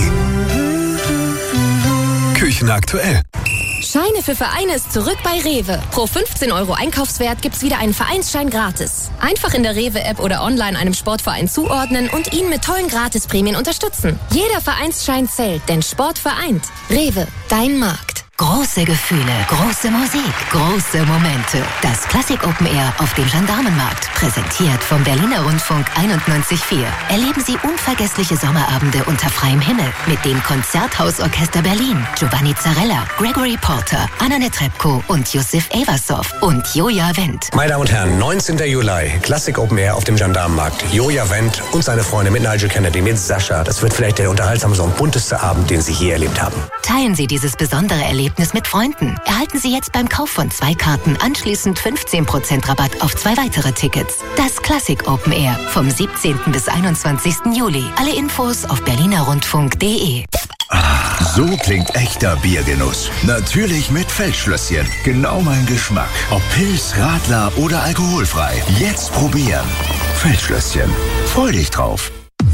Küchen aktuell. Scheine für Vereine ist zurück bei Rewe. Pro fünfzehn Euro Einkaufswert gibt's wieder einen Vereinsschein gratis. Einfach in der Rewe-App oder online einem Sportverein zuordnen und ihn mit tollen Gratisprämien unterstützen. Jeder Vereinsschein zählt, denn Sport vereint. Rewe, dein Markt. Große Gefühle, große Musik, große Momente. Das Klassik Open Air auf dem Gendarmenmarkt, präsentiert vom Berliner Rundfunk einundneunzig Komma vier. Erleben Sie unvergessliche Sommerabende unter freiem Himmel mit dem Konzerthausorchester Berlin, Giovanni Zarella, Gregory Porter, Anna Netrebko und Yusuf Eversov und Joja Wendt. Meine Damen und Herren, neunzehnten Juli, Klassik Open Air auf dem Gendarmenmarkt. Joja Wendt und seine Freunde mit Nigel Kennedy, mit Sascha. Das wird vielleicht der unterhaltsamste und bunteste Abend, den Sie je erlebt haben. Teilen Sie dieses besondere Erlebnis mit Freunden. Erhalten Sie jetzt beim Kauf von zwei Karten anschließend fünfzehn Prozent Rabatt auf zwei weitere Tickets. Das Klassik Open Air vom siebzehnten bis einundzwanzigsten Juli. Alle Infos auf berlinerrundfunk punkt de. So klingt echter Biergenuss. Natürlich mit Feldschlösschen. Genau mein Geschmack. Ob Pils, Radler oder alkoholfrei. Jetzt probieren. Feldschlösschen. Freu dich drauf.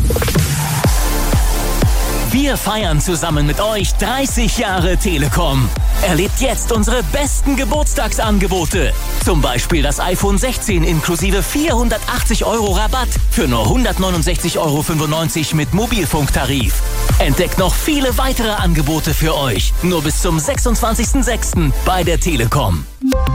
Wir feiern zusammen mit euch dreißig Jahre Telekom. Erlebt jetzt unsere besten Geburtstagsangebote. Zum Beispiel das iPhone sechzehn inklusive vierhundertachtzig Euro Rabatt für nur hundertneunundsechzig Euro fünfundneunzig mit Mobilfunktarif. Entdeckt noch viele weitere Angebote für euch. Nur bis zum sechsundzwanzigsten sechsten bei der Telekom.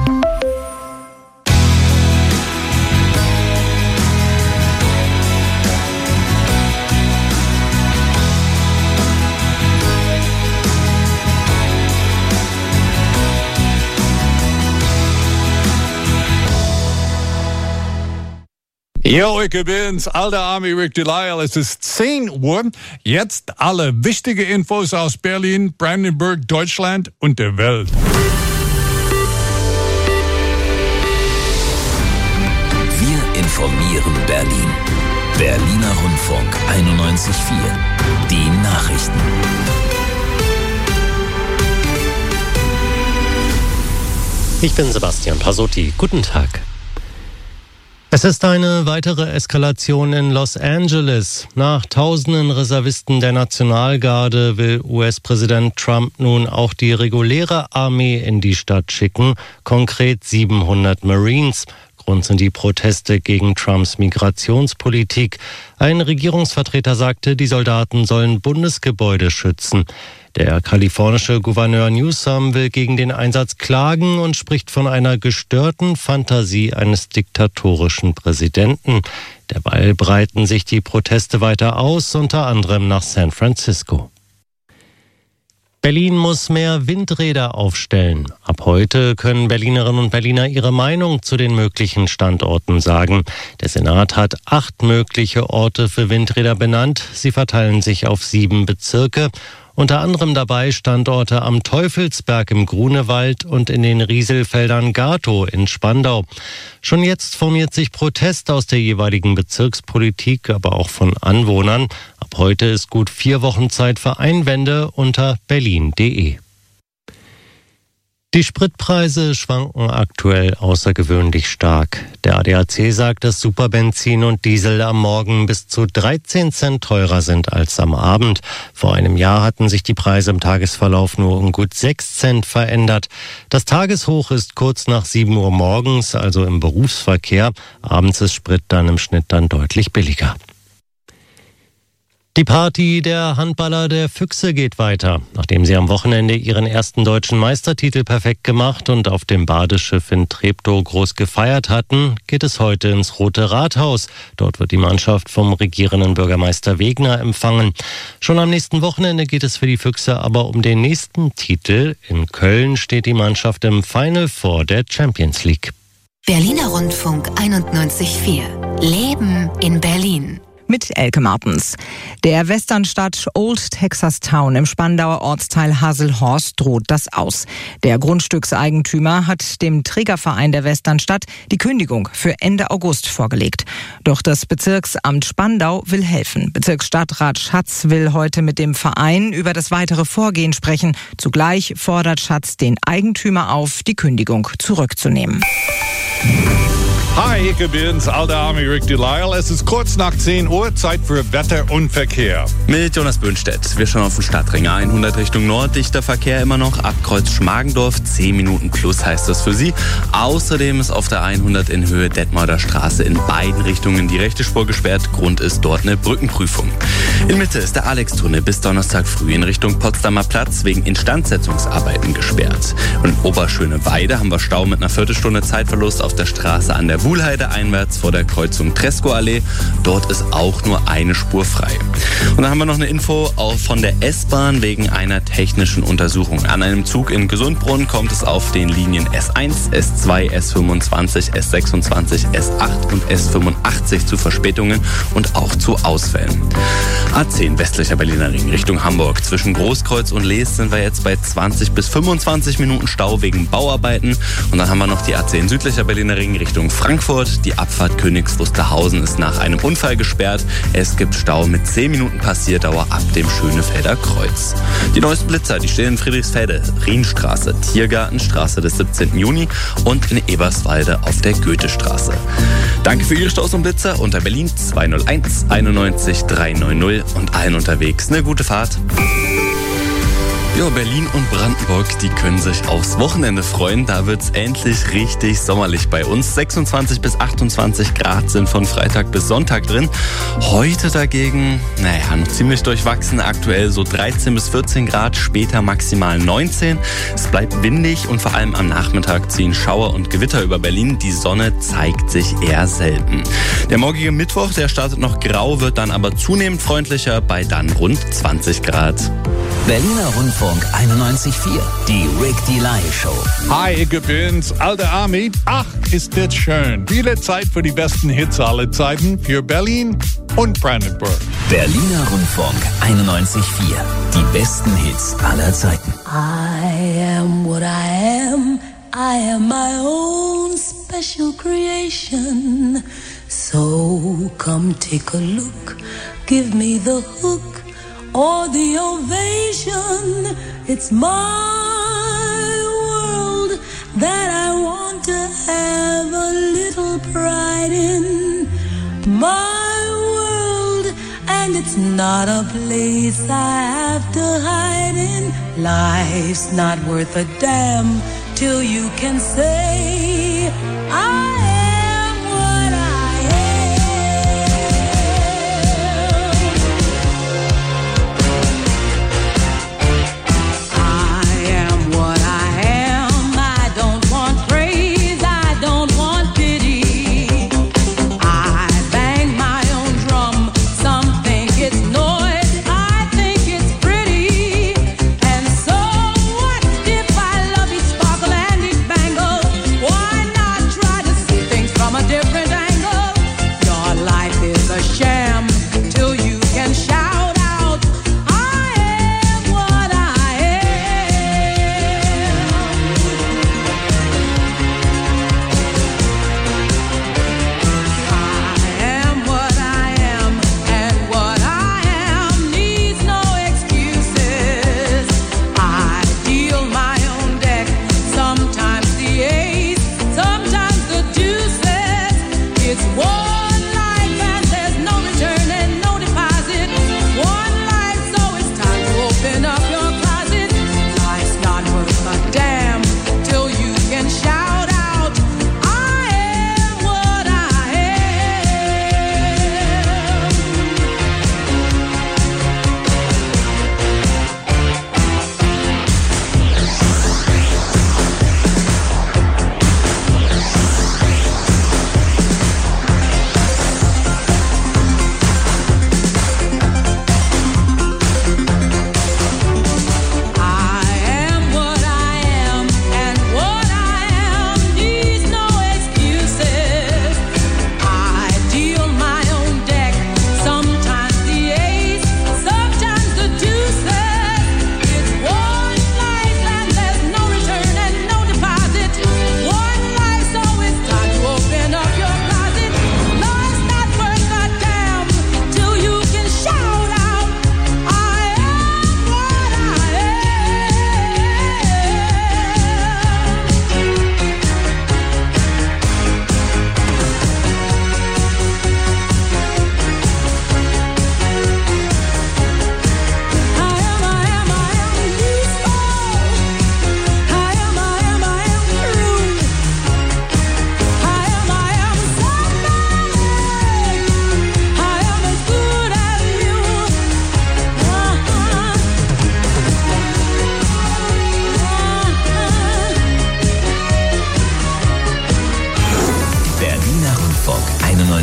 Jo, ich bin's, alter Army Rick Delisle. Es ist zehn Uhr. Jetzt alle wichtige Infos aus Berlin, Brandenburg, Deutschland und der Welt. Wir informieren Berlin. Berliner Rundfunk einundneunzig Komma vier. Die Nachrichten. Ich bin Sebastian Pasotti. Guten Tag. Es ist eine weitere Eskalation in Los Angeles. Nach tausenden Reservisten der Nationalgarde will U S-Präsident Trump nun auch die reguläre Armee in die Stadt schicken, konkret siebenhundert Marines. Grund sind die Proteste gegen Trumps Migrationspolitik. Ein Regierungsvertreter sagte, die Soldaten sollen Bundesgebäude schützen. Der kalifornische Gouverneur Newsom will gegen den Einsatz klagen und spricht von einer gestörten Fantasie eines diktatorischen Präsidenten. Derweil breiten sich die Proteste weiter aus, unter anderem nach San Francisco. Berlin muss mehr Windräder aufstellen. Ab heute können Berlinerinnen und Berliner ihre Meinung zu den möglichen Standorten sagen. Der Senat hat acht mögliche Orte für Windräder benannt. Sie verteilen sich auf sieben Bezirke. Unter anderem dabei Standorte am Teufelsberg im Grunewald und in den Rieselfeldern Gatow in Spandau. Schon jetzt formiert sich Protest aus der jeweiligen Bezirkspolitik, aber auch von Anwohnern. Ab heute ist gut vier Wochen Zeit für Einwände unter berlin punkt de. Die Spritpreise schwanken aktuell außergewöhnlich stark. Der A D A C sagt, dass Superbenzin und Diesel am Morgen bis zu dreizehn Cent teurer sind als am Abend. Vor einem Jahr hatten sich die Preise im Tagesverlauf nur um gut sechs Cent verändert. Das Tageshoch ist kurz nach sieben Uhr morgens, also im Berufsverkehr. Abends ist Sprit dann im Schnitt dann deutlich billiger. Die Party der Handballer der Füchse geht weiter. Nachdem sie am Wochenende ihren ersten deutschen Meistertitel perfekt gemacht und auf dem Badeschiff in Treptow groß gefeiert hatten, geht es heute ins Rote Rathaus. Dort wird die Mannschaft vom regierenden Bürgermeister Wegner empfangen. Schon am nächsten Wochenende geht es für die Füchse aber um den nächsten Titel. In Köln steht die Mannschaft im Final Four der Champions League. Berliner Rundfunk einundneunzig Komma vier. Leben in Berlin. mit Elke Martens. Der Westernstadt Old Texas Town im Spandauer Ortsteil Haselhorst droht das aus. Der Grundstückseigentümer hat dem Trägerverein der Westernstadt die Kündigung für Ende August vorgelegt. Doch das Bezirksamt Spandau will helfen. Bezirksstadtrat Schatz will heute mit dem Verein über das weitere Vorgehen sprechen. Zugleich fordert Schatz den Eigentümer auf, die Kündigung zurückzunehmen. Hi, ich bin's, alter Army Rick Delisle. Es ist kurz nach zehn Uhr, Zeit für Wetter und Verkehr. Mit Jonas Böhnstedt. Wir schauen auf den Stadtring hundert Richtung Nord. Dichter Verkehr immer noch. Ab Kreuz Schmargendorf. zehn Minuten plus heißt das für Sie. Außerdem ist auf der hundert in Höhe Detmolder Straße in beiden Richtungen die rechte Spur gesperrt. Grund ist dort eine Brückenprüfung. In Mitte ist der Alex-Tunnel bis Donnerstag früh in Richtung Potsdamer Platz wegen Instandsetzungsarbeiten gesperrt. Und in Oberschöneweide haben wir Stau mit einer Viertelstunde Zeitverlust auf der Straße an der Wuhlheide einwärts vor der Kreuzung Tresco-Allee. Dort ist auch nur eine Spur frei. Und dann haben wir noch eine Info auch von der S-Bahn wegen einer technischen Untersuchung. An einem Zug in Gesundbrunn kommt es auf den Linien S eins, S zwei, S fünfundzwanzig, S sechsundzwanzig, S acht und S fünfundachtzig zu Verspätungen und auch zu Ausfällen. A zehn westlicher Berliner Ring Richtung Hamburg. Zwischen Großkreuz und Lees sind wir jetzt bei zwanzig bis fünfundzwanzig Minuten Stau wegen Bauarbeiten. Und dann haben wir noch die A zehn südlicher Berliner Ring Richtung Frankfurt. Die Abfahrt Königs Wusterhausen ist nach einem Unfall gesperrt. Es gibt Stau mit zehn Minuten Passierdauer ab dem Schönefelder Kreuz. Die neuesten Blitzer, die stehen in Friedrichsfelde, Rienstraße, Tiergartenstraße des siebzehnten Juni und in Eberswalde auf der Goethestraße. Danke für Ihre Staus und Blitzer unter Berlin zwei null eins einundneunzig dreihundertneunzig und allen unterwegs eine gute Fahrt. Ja, Berlin und Brandenburg, die können sich aufs Wochenende freuen. Da wird's endlich richtig sommerlich bei uns. sechsundzwanzig bis achtundzwanzig Grad sind von Freitag bis Sonntag drin. Heute dagegen, naja, noch ziemlich durchwachsen. Aktuell so dreizehn bis vierzehn Grad, später maximal neunzehn. Es bleibt windig und vor allem am Nachmittag ziehen Schauer und Gewitter über Berlin. Die Sonne zeigt sich eher selten. Der morgige Mittwoch, der startet noch grau, wird dann aber zunehmend freundlicher bei dann rund zwanzig Grad. Berliner Rundfunk einundneunzig Komma vier, die Rick Delisle Show. Hi, ich bin's, alter Army. Ach, ist das schön. Wieder Zeit für die besten Hits aller Zeiten für Berlin und Brandenburg. Berliner Rundfunk einundneunzig Komma vier, die besten Hits aller Zeiten. I am what I am. I am my own special creation. So come take a look. Give me the hook. Or the ovation. It's my world that I want to have a little pride in. My world, and it's not a place I have to hide in. Life's not worth a damn till you can say I am what I am. Why not try to see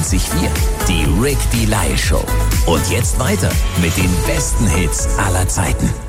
neunzig Komma vier. Die Rick Delisle Show. Und jetzt weiter mit den besten Hits aller Zeiten.